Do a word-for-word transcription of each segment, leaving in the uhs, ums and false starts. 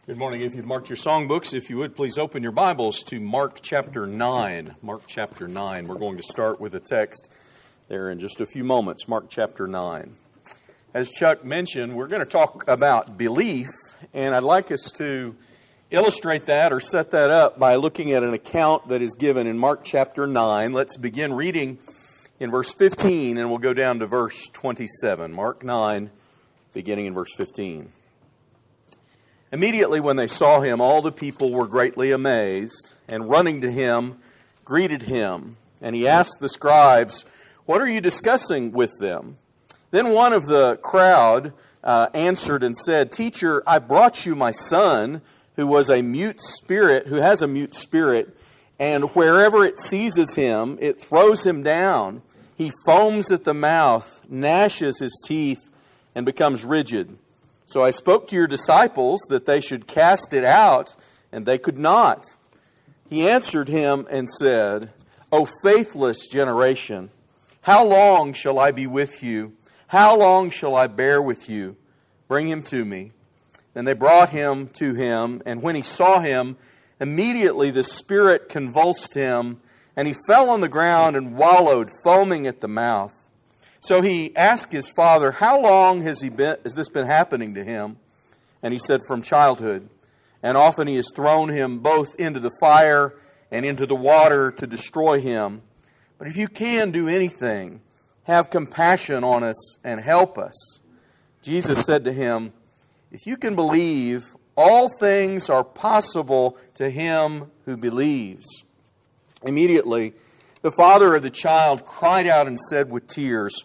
Good morning. If you've marked your songbooks, if you would, please open your Bibles to Mark chapter nine. Mark chapter nine. We're going to start with a text there in just a few moments. Mark chapter nine. As Chuck mentioned, we're going to talk about belief, and I'd like us to illustrate that or set that up by looking at an account that is given in Mark chapter nine. Let's begin reading in verse fifteen, and we'll go down to verse twenty-seven. Mark nine, beginning in verse fifteen. Immediately when they saw him, all the people were greatly amazed, and running to him, greeted him. And he asked the scribes, "What are you discussing with them?" Then one of the crowd uh, answered and said, "Teacher, I brought you my son, who was a mute spirit, who has a mute spirit, and wherever it seizes him, it throws him down. He foams at the mouth, gnashes his teeth, and becomes rigid. So I spoke to your disciples that they should cast it out, and they could not." He answered him and said, "O faithless generation, how long shall I be with you? How long shall I bear with you? Bring him to me." Then they brought him to him, and when he saw him, immediately the spirit convulsed him, and he fell on the ground and wallowed, foaming at the mouth. So he asked his father, "How long has he been, has this been happening to him?" And he said, "From childhood. And often he has thrown him both into the fire and into the water to destroy him. But if you can do anything, have compassion on us and help us." Jesus said to him, "If you can believe, all things are possible to him who believes." Immediately, the father of the child cried out and said with tears,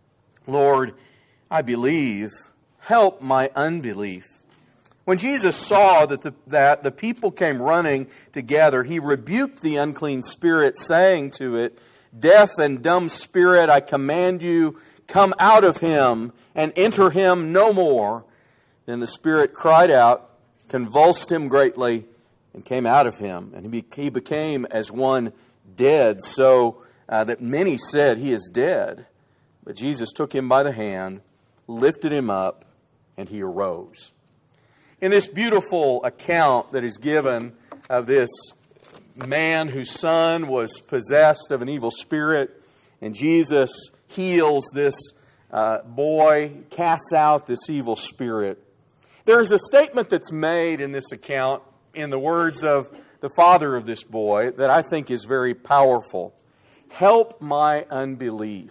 "Lord, I believe. Help my unbelief." When Jesus saw that the, that the people came running together, he rebuked the unclean spirit, saying to it, "Deaf and dumb spirit, I command you, come out of him and enter him no more." Then the spirit cried out, convulsed him greatly, and came out of him. And he, he became as one dead, so uh, that many said, "He is dead." But Jesus took him by the hand, lifted him up, and he arose. In this beautiful account that is given of this man whose son was possessed of an evil spirit, and Jesus heals this uh, boy, casts out this evil spirit, there is a statement that's made in this account in the words of the father of this boy that I think is very powerful. "Help my unbelief."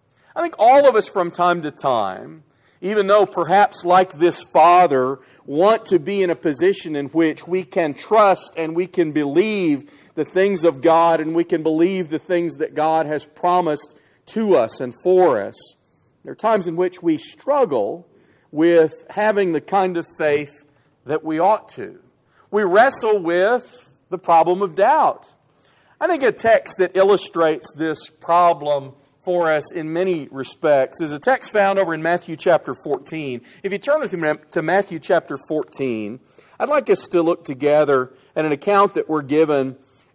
I think all of us from time to time, even though perhaps like this father, want to be in a position in which we can trust and we can believe the things of God and we can believe the things that God has promised to us and for us. There are times in which we struggle with having the kind of faith that we ought to. We wrestle with the problem of doubt. I think a text that illustrates this problem for us in many respects is a text found over in Matthew chapter fourteen. If you turn with me to Matthew chapter fourteen, I'd like us to look together at an account that we're given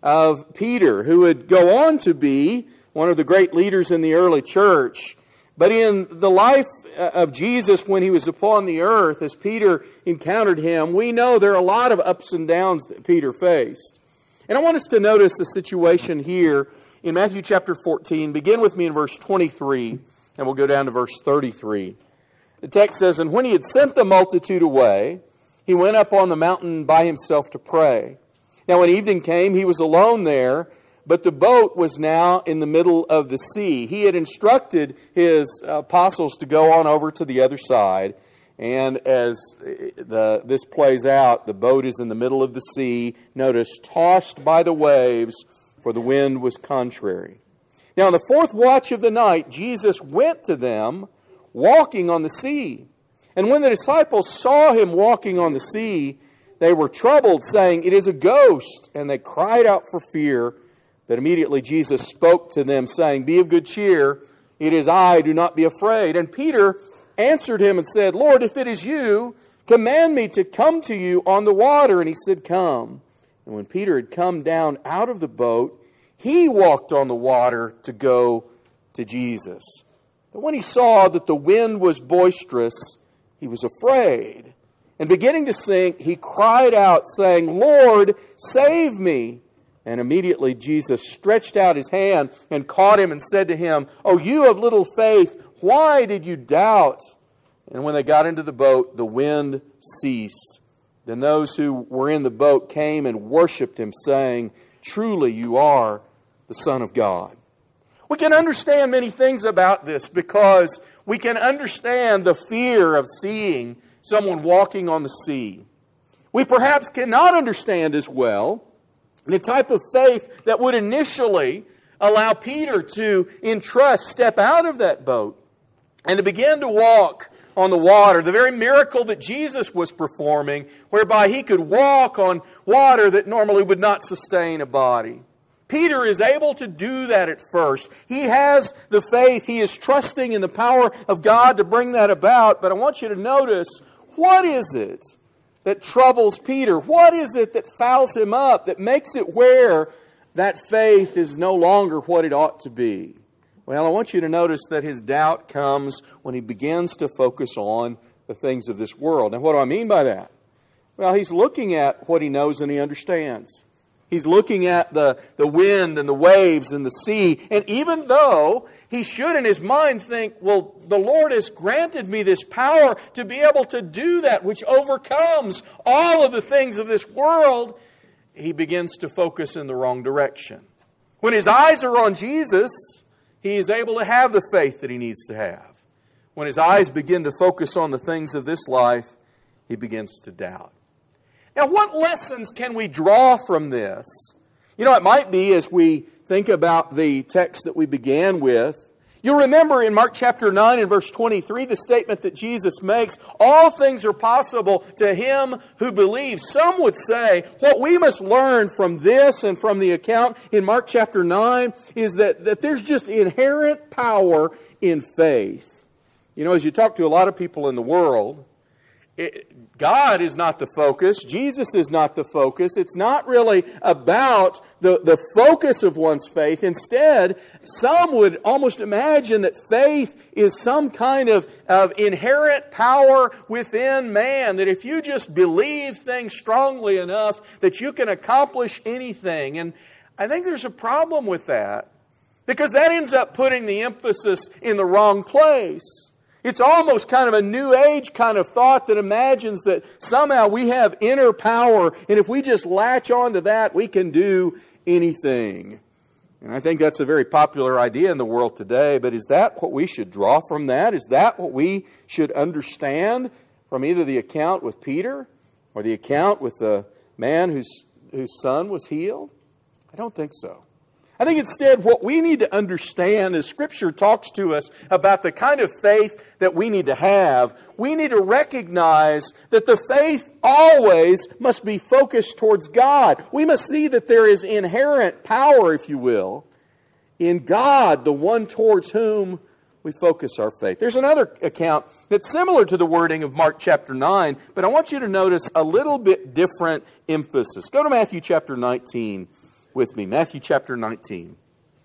of Peter, who would go on to be one of the great leaders in the early church. But in the life of Jesus when he was upon the earth, as Peter encountered him, we know there are a lot of ups and downs that Peter faced. And I want us to notice the situation here in Matthew chapter fourteen. Begin with me in verse twenty-three, and we'll go down to verse thirty-three. The text says, "And when he had sent the multitude away, he went up on the mountain by himself to pray. Now when evening came, he was alone there, but the boat was now in the middle of the sea. He had instructed his apostles to go on over to the other side. And as the, this plays out, the boat is in the middle of the sea. Notice, tossed by the waves, for the wind was contrary. Now in the fourth watch of the night, Jesus went to them, walking on the sea. And when the disciples saw him walking on the sea, they were troubled, saying, 'It is a ghost.' And they cried out for fear. But immediately Jesus spoke to them, saying, 'Be of good cheer. It is I. Do not be afraid.' And Peter answered him and said, 'Lord, if it is you, command me to come to you on the water.' And he said, 'Come.' And when Peter had come down out of the boat, he walked on the water to go to Jesus. But when he saw that the wind was boisterous, he was afraid. And beginning to sink, he cried out, saying, Lord, save me. And immediately Jesus stretched out his hand and caught him and said to him, O you of little faith, why did you doubt? And when they got into the boat, the wind ceased. Then those who were in the boat came and worshipped him, saying, Truly you are the Son of God. We can understand many things about this because we can understand the fear of seeing someone walking on the sea. We perhaps cannot understand as well the type of faith that would initially allow Peter to entrust, step out of that boat and to begin to walk on the water. The very miracle that Jesus was performing, whereby he could walk on water that normally would not sustain a body. Peter is able to do that at first. He has the faith. He is trusting in the power of God to bring that about. But I want you to notice, what is it that troubles Peter? What is it that fouls him up, that makes it where that faith is no longer what it ought to be? Well, I want you to notice that his doubt comes when he begins to focus on the things of this world. Now, what do I mean by that? Well, he's looking at what he knows and he understands. He's looking at the, the wind and the waves and the sea. And even though he should in his mind think, well, the Lord has granted me this power to be able to do that, which overcomes all of the things of this world, he begins to focus in the wrong direction. When his eyes are on Jesus, he is able to have the faith that he needs to have. When his eyes begin to focus on the things of this life, he begins to doubt. Now, what lessons can we draw from this? You know, it might be as we think about the text that we began with. You'll remember in Mark chapter nine and verse twenty-three, the statement that Jesus makes, all things are possible to him who believes. Some would say what we must learn from this and from the account in Mark chapter nine is that, that there's just inherent power in faith. You know, as you talk to a lot of people in the world, It, God is not the focus. Jesus is not the focus. It's not really about the, the focus of one's faith. Instead, some would almost imagine that faith is some kind of, of inherent power within man, that if you just believe things strongly enough, that you can accomplish anything. And I think there's a problem with that, because that ends up putting the emphasis in the wrong place. It's almost kind of a New Age kind of thought that imagines that somehow we have inner power, and if we just latch on to that, we can do anything. And I think that's a very popular idea in the world today, but is that what we should draw from that? Is that what we should understand from either the account with Peter or the account with the man whose, whose son was healed? I don't think so. I think instead what we need to understand as Scripture talks to us about the kind of faith that we need to have, we need to recognize that the faith always must be focused towards God. We must see that there is inherent power, if you will, in God, the one towards whom we focus our faith. There's another account that's similar to the wording of Mark chapter nine, but I want you to notice a little bit different emphasis. Go to Matthew chapter nineteen. With me, Matthew chapter nineteen.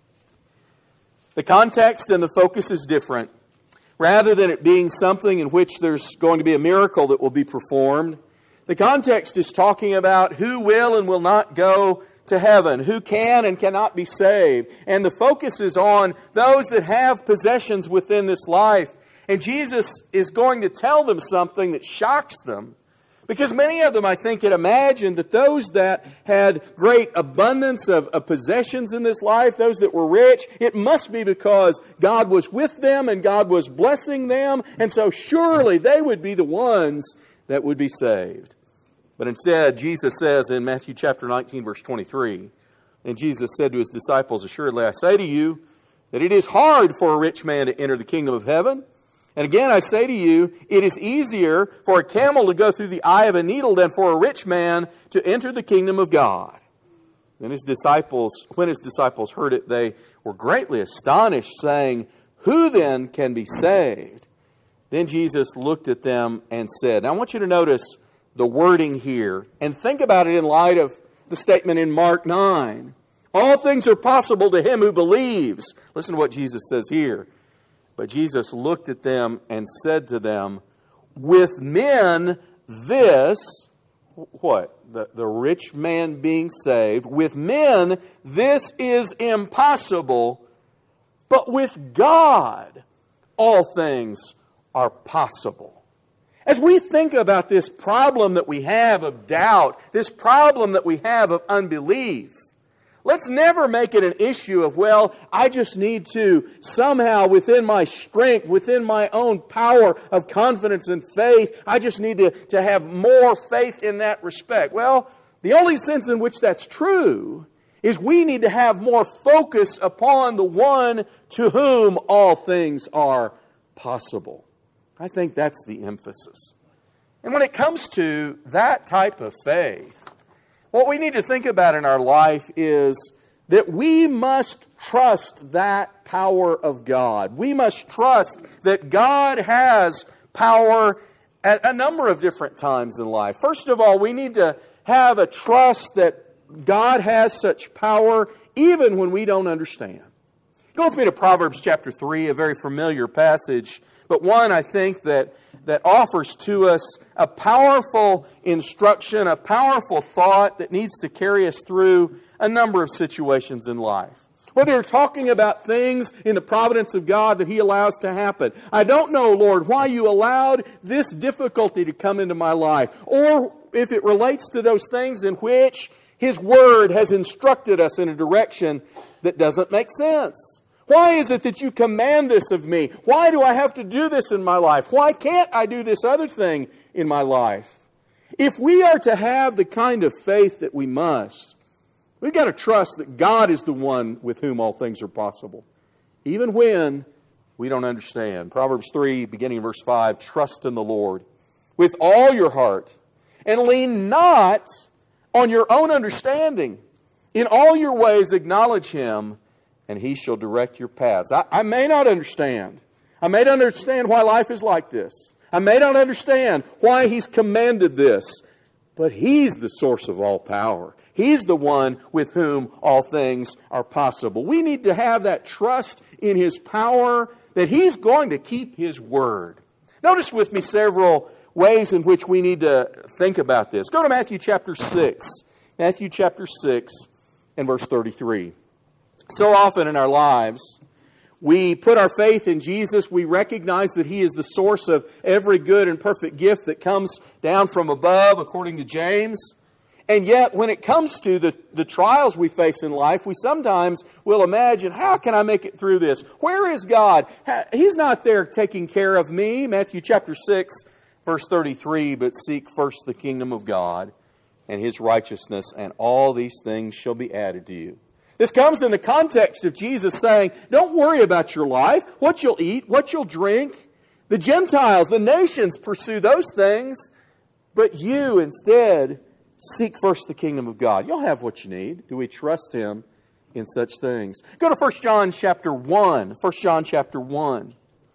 The context and the focus is different. Rather than it being something in which there's going to be a miracle that will be performed, the context is talking about who will and will not go to heaven, who can and cannot be saved. And the focus is on those that have possessions within this life. And Jesus is going to tell them something that shocks them. Because many of them, I think, had imagined that those that had great abundance of, of possessions in this life, those that were rich, it must be because God was with them and God was blessing them. And so surely they would be the ones that would be saved. But instead, Jesus says in Matthew chapter nineteen, verse twenty-three, and Jesus said to his disciples, assuredly I say to you that it is hard for a rich man to enter the kingdom of heaven. And again, I say to you, it is easier for a camel to go through the eye of a needle than for a rich man to enter the kingdom of God. Then his disciples, when his disciples heard it, they were greatly astonished, saying, who then can be saved? Then Jesus looked at them and said, now I want you to notice the wording here and think about it in light of the statement in Mark nine. All things are possible to him who believes. Listen to what Jesus says here. But Jesus looked at them and said to them, with men this, what? The, the rich man being saved. With men, this is impossible, but with God, all things are possible. As we think about this problem that we have of doubt, this problem that we have of unbelief, let's never make it an issue of, well, I just need to somehow within my strength, within my own power of confidence and faith, I just need to, to have more faith in that respect. Well, the only sense in which that's true is we need to have more focus upon the one to whom all things are possible. I think that's the emphasis. And when it comes to that type of faith, what we need to think about in our life is that we must trust that power of God. We must trust that God has power at a number of different times in life. First of all, we need to have a trust that God has such power even when we don't understand. Go with me to Proverbs chapter three, a very familiar passage, but one I think that, that offers to us a powerful instruction, a powerful thought that needs to carry us through a number of situations in life. Whether you're talking about things in the providence of God that He allows to happen. I don't know, Lord, why You allowed this difficulty to come into my life. Or if it relates to those things in which His Word has instructed us in a direction that doesn't make sense. Why is it that You command this of me? Why do I have to do this in my life? Why can't I do this other thing in my life? If we are to have the kind of faith that we must, we've got to trust that God is the one with whom all things are possible, even when we don't understand. Proverbs three, beginning in verse five, trust in the Lord with all your heart and lean not on your own understanding. In all your ways acknowledge Him, and He shall direct your paths. I, I may not understand. I may not understand why life is like this. I may not understand why He's commanded this. But He's the source of all power. He's the one with whom all things are possible. We need to have that trust in His power that He's going to keep His word. Notice with me several ways in which we need to think about this. Go to Matthew chapter six. Matthew chapter six and verse thirty-three. So often in our lives, we put our faith in Jesus. We recognize that He is the source of every good and perfect gift that comes down from above, according to James. And yet, when it comes to the, the trials we face in life, we sometimes will imagine, how can I make it through this? Where is God? He's not there taking care of me. Matthew chapter six, verse thirty-three, but seek first the kingdom of God and His righteousness, and all these things shall be added to you. This comes in the context of Jesus saying, don't worry about your life, what you'll eat, what you'll drink. The Gentiles, the nations pursue those things, but you instead seek first the kingdom of God. You'll have what you need. Do we trust Him in such things? Go to First John chapter one. First John chapter one.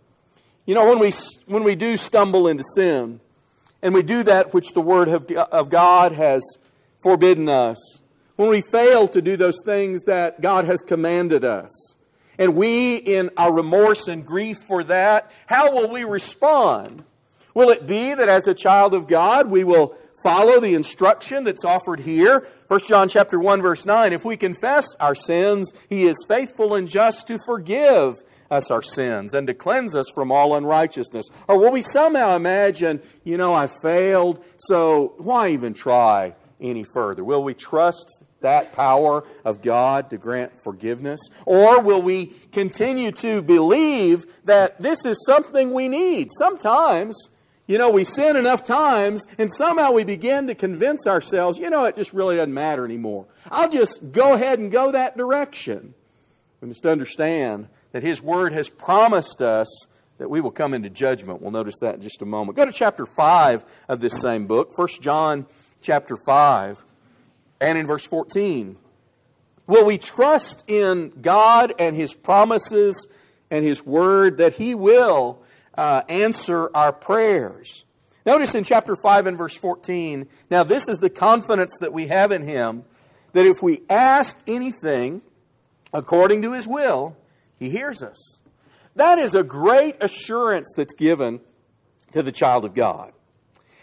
You know, when we, when we do stumble into sin, and we do that which the Word of, of God has forbidden us, when we fail to do those things that God has commanded us, and we, in our remorse and grief for that, how will we respond? Will it be that as a child of God, we will follow the instruction that's offered here? First John chapter one, verse nine, if we confess our sins, He is faithful and just to forgive us our sins and to cleanse us from all unrighteousness. Or will we somehow imagine, you know, I failed, so why even try any further? Will we trust that power of God to grant forgiveness? Or will we continue to believe that this is something we need? Sometimes, you know, we sin enough times and somehow we begin to convince ourselves, you know, it just really doesn't matter anymore. I'll just go ahead and go that direction. We must understand that His Word has promised us that we will come into judgment. We'll notice that in just a moment. Go to chapter five of this same book, First John chapter five, and in verse fourteen. Will we trust in God and His promises and His Word that He will uh, answer our prayers? Notice in chapter five and verse fourteen, now this is the confidence that we have in Him, that if we ask anything according to His will, He hears us. That is a great assurance that's given to the child of God.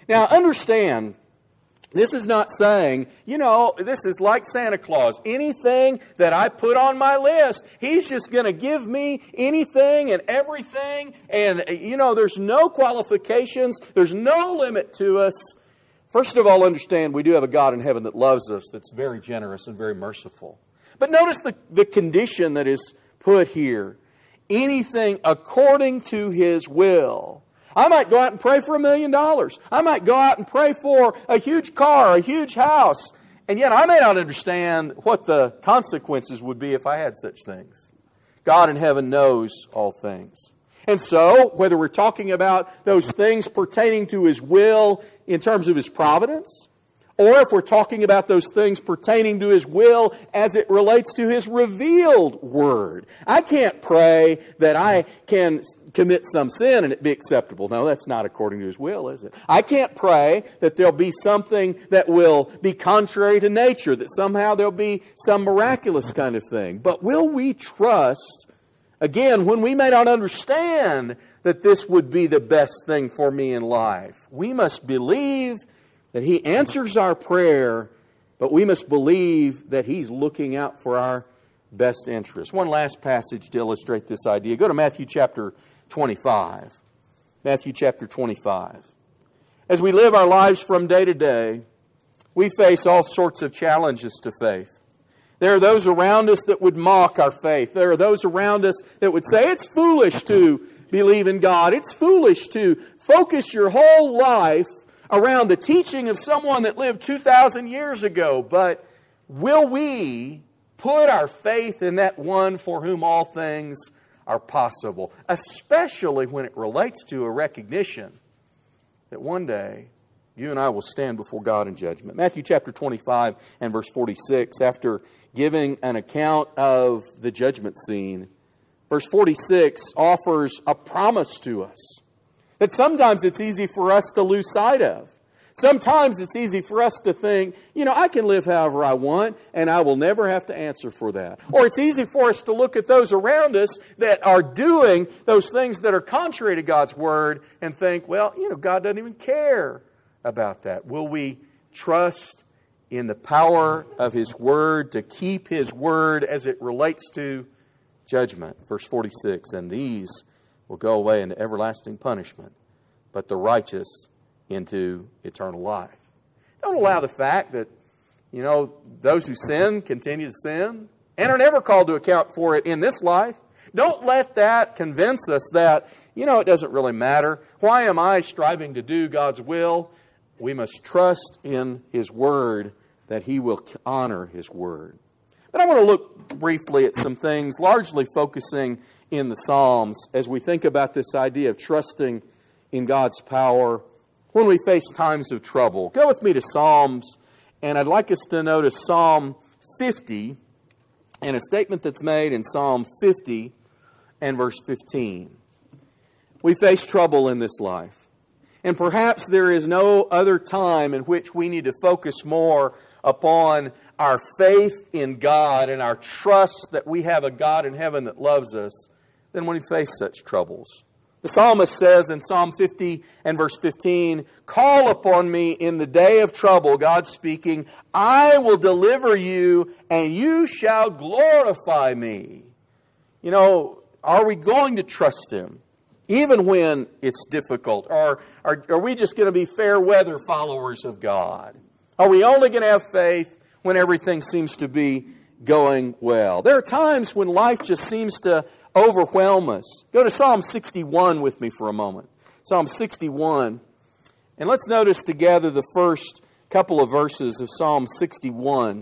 Now, understand, this is not saying, you know, this is like Santa Claus. Anything that I put on my list, He's just going to give me anything and everything. And, you know, there's no qualifications. There's no limit to us. First of all, understand we do have a God in heaven that loves us, that's very generous and very merciful. But notice the, the condition that is put here. Anything according to His will. I might go out and pray for a million dollars. I might go out and pray for a huge car, a huge house. And yet I may not understand what the consequences would be if I had such things. God in heaven knows all things. And so, whether we're talking about those things pertaining to His will in terms of His providence, or if we're talking about those things pertaining to His will as it relates to His revealed Word. I can't pray that I can commit some sin and it be acceptable. No, that's not according to His will, is it? I can't pray that there'll be something that will be contrary to nature, that somehow there'll be some miraculous kind of thing. But will we trust, again, when we may not understand that this would be the best thing for me in life? We must believe that He answers our prayer, but we must believe that He's looking out for our best interest. One last passage to illustrate this idea. Go to Matthew chapter twenty-five. Matthew chapter twenty-five. As we live our lives from day to day, we face all sorts of challenges to faith. There are those around us that would mock our faith. There are those around us that would say, it's foolish to believe in God. It's foolish to focus your whole life around the teaching of someone that lived two thousand years ago. But will we put our faith in that one for whom all things are possible, especially when it relates to a recognition that one day you and I will stand before God in judgment? Matthew chapter twenty-five and verse forty-six, after giving an account of the judgment scene, verse forty-six offers a promise to us that sometimes it's easy for us to lose sight of. Sometimes it's easy for us to think, you know, I can live however I want and I will never have to answer for that. Or it's easy for us to look at those around us that are doing those things that are contrary to God's Word and think, well, you know, God doesn't even care about that. Will we trust in the power of His Word to keep His Word as it relates to judgment? Verse forty-six, and these will go away into everlasting punishment, but the righteous into eternal life. Don't allow the fact that, you know, those who sin continue to sin and are never called to account for it in this life. Don't let that convince us that, you know, it doesn't really matter. Why am I striving to do God's will? We must trust in His Word that He will honor His Word. But I want to look briefly at some things, largely focusing in the Psalms as we think about this idea of trusting in God's power when we face times of trouble. Go with me to Psalms, and I'd like us to notice Psalm fifty and a statement that's made in Psalm fifty and verse fifteen. We face trouble in this life, and perhaps there is no other time in which we need to focus more upon our faith in God and our trust that we have a God in heaven that loves us than when we face such troubles. The psalmist says in Psalm fifty and verse fifteen, call upon me in the day of trouble, God speaking, I will deliver you and you shall glorify me. You know, are we going to trust Him even when it's difficult? Or are, are we just going to be fair weather followers of God? Are we only going to have faith when everything seems to be going well? There are times when life just seems to overwhelm us. Go to Psalm sixty-one with me for a moment. Psalm sixty-one. And let's notice together the first couple of verses of Psalm sixty-one.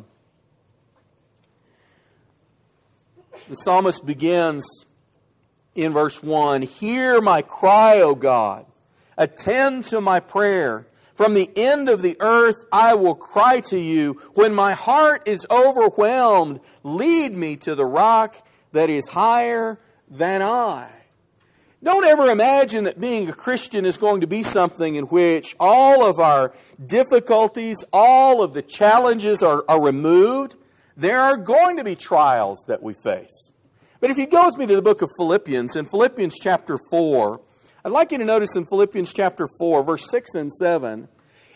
The psalmist begins in verse one, hear my cry, O God. Attend to my prayer. From the end of the earth I will cry to you. When my heart is overwhelmed, lead me to the rock that is higher than I. Don't ever imagine that being a Christian is going to be something in which all of our difficulties, all of the challenges are, are removed. There are going to be trials that we face. But if you go with me to the book of Philippians, in Philippians chapter four, I'd like you to notice in Philippians chapter four, verse six and seven,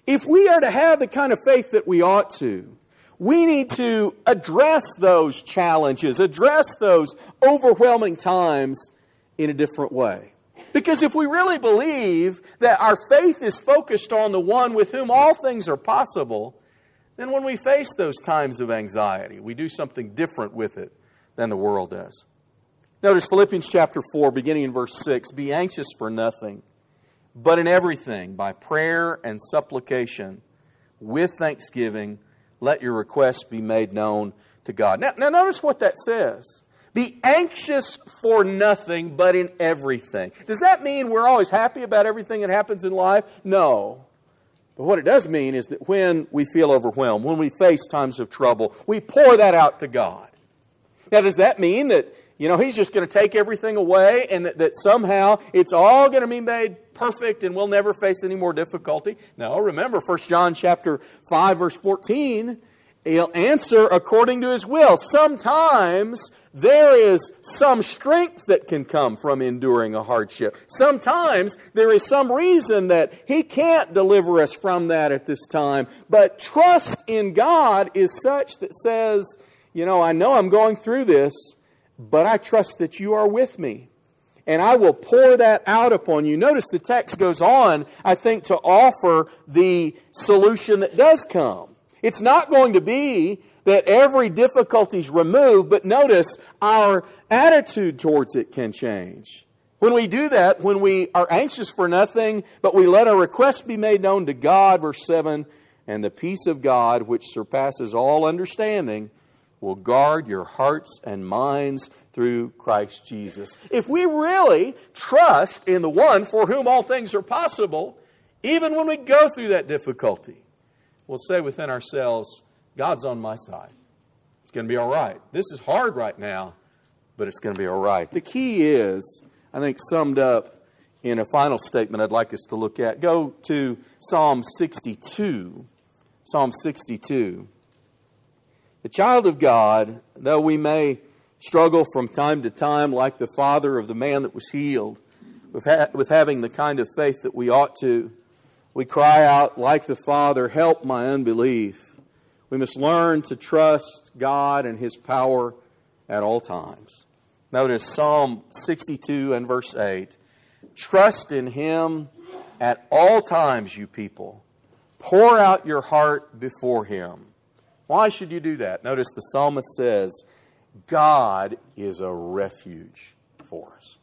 If we are to have the kind of faith that we ought to, we need to address those challenges, address those overwhelming times in a different way. Because if we really believe that our faith is focused on the one with whom all things are possible, then when we face those times of anxiety, we do something different with it than the world does. Notice Philippians chapter four, beginning in verse six, "Be anxious for nothing, but in everything, by prayer and supplication, with thanksgiving, let your requests be made known to God." Now, now notice what that says. Be anxious for nothing, but in everything. Does that mean we're always happy about everything that happens in life? No. But what it does mean is that when we feel overwhelmed, when we face times of trouble, we pour that out to God. Now, does that mean that, you know, He's just going to take everything away and that, that somehow it's all going to be made perfect and we'll never face any more difficulty? No, remember First John chapter five, verse fourteen, He'll answer according to His will. Sometimes there is some strength that can come from enduring a hardship. Sometimes there is some reason that He can't deliver us from that at this time. But trust in God is such that says, you know, I know I'm going through this, but I trust that you are with me. And I will pour that out upon you. Notice the text goes on, I think, to offer the solution that does come. It's not going to be that every difficulty is removed, but notice our attitude towards it can change. When we do that, when we are anxious for nothing, but we let our requests be made known to God, verse seven, and the peace of God, which surpasses all understanding, will guard your hearts and minds through Christ Jesus. If we really trust in the one for whom all things are possible, even when we go through that difficulty, we'll say within ourselves, God's on my side. It's going to be all right. This is hard right now, but it's going to be all right. The key is, I think, summed up in a final statement I'd like us to look at. Go to Psalm sixty-two. Psalm sixty-two. The child of God, though we may struggle from time to time, like the father of the man that was healed, with, ha- with having the kind of faith that we ought to, we cry out, like the Father, help my unbelief. We must learn to trust God and His power at all times. Notice Psalm sixty-two and verse eight. Trust in Him at all times, you people. Pour out your heart before Him. Why should you do that? Notice the psalmist says, God is a refuge for us.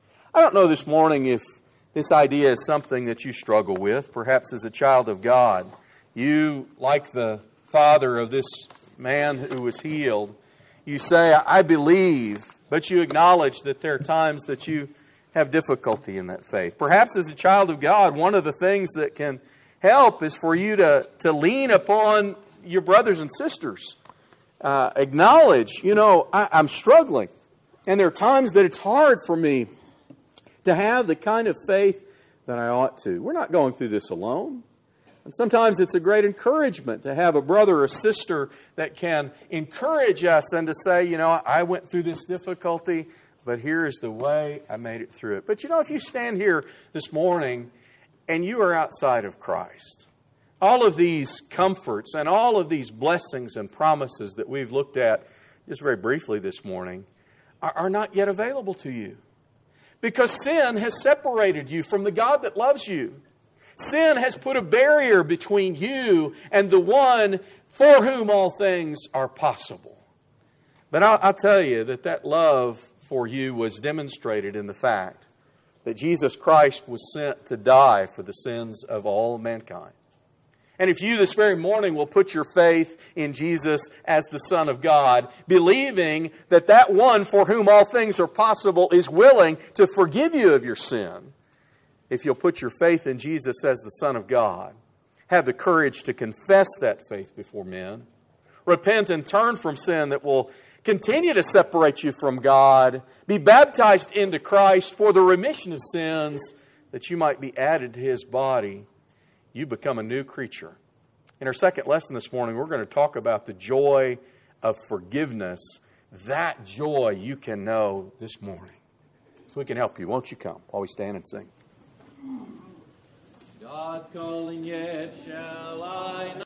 I don't know this morning if this idea is something that you struggle with. Perhaps as a child of God, you, like the father of this man who was healed, you say, I believe, but you acknowledge that there are times that you have difficulty in that faith. Perhaps as a child of God, one of the things that can help is for you to, to lean upon your brothers and sisters. Uh, acknowledge, you know, I, I'm struggling. And there are times that it's hard for me to have the kind of faith that I ought to. We're not going through this alone. And sometimes it's a great encouragement to have a brother or sister that can encourage us and to say, you know, I went through this difficulty, but here is the way I made it through it. But you know, if you stand here this morning and you are outside of Christ, all of these comforts and all of these blessings and promises that we've looked at just very briefly this morning are, are not yet available to you. Because sin has separated you from the God that loves you. Sin has put a barrier between you and the one for whom all things are possible. But I'll, I'll tell you that that love for you was demonstrated in the fact that Jesus Christ was sent to die for the sins of all mankind. And if you this very morning will put your faith in Jesus as the Son of God, believing that that one for whom all things are possible is willing to forgive you of your sin, if you'll put your faith in Jesus as the Son of God, have the courage to confess that faith before men, repent and turn from sin that will continue to separate you from God, be baptized into Christ for the remission of sins, that you might be added to His body, you become a new creature. In our second lesson this morning, we're going to talk about the joy of forgiveness. That joy you can know this morning. If we can help you, won't you come while we stand and sing? God calling, yet shall I not